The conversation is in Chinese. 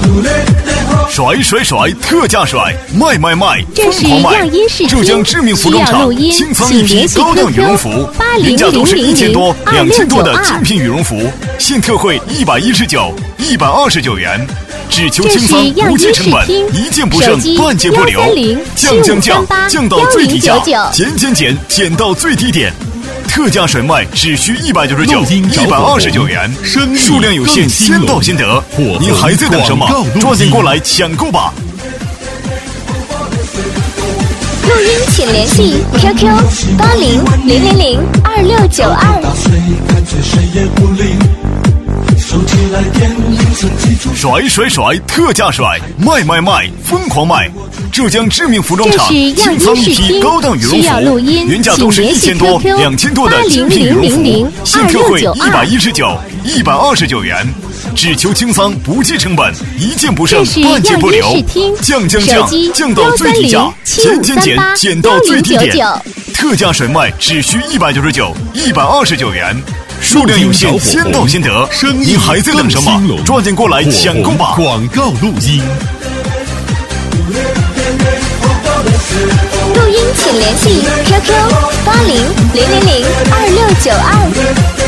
甩甩甩，特价甩，卖卖卖， 这是疯狂卖！ 样音视听， 浙江知名服装厂清仓一批高档羽绒服，原价都是1000多、2000多的精品羽绒服，现特惠119、129元，只求清仓不计成本，一件不剩，半件不留，降到最低价，减到最低点。特价甩卖只需199、129元，数量有限，先到先得。您还在等什么？抓紧过来抢购吧！ 录音请联系 QQ80000662。 甩甩甩，特价甩，卖卖卖，疯狂卖！浙江知名服装厂清仓一批高档羽绒服，原价都是1000多、2000多的精品羽绒服，现特惠119、129元，只求清仓不计成本，一件不剩，半件不留，降到最低价，减到最低点。特价甩卖只需199、129元。数量有限，先到先得。您还在等什么？抓紧过来抢购吧！ 广告录音。 录音请联系 QQ80000692。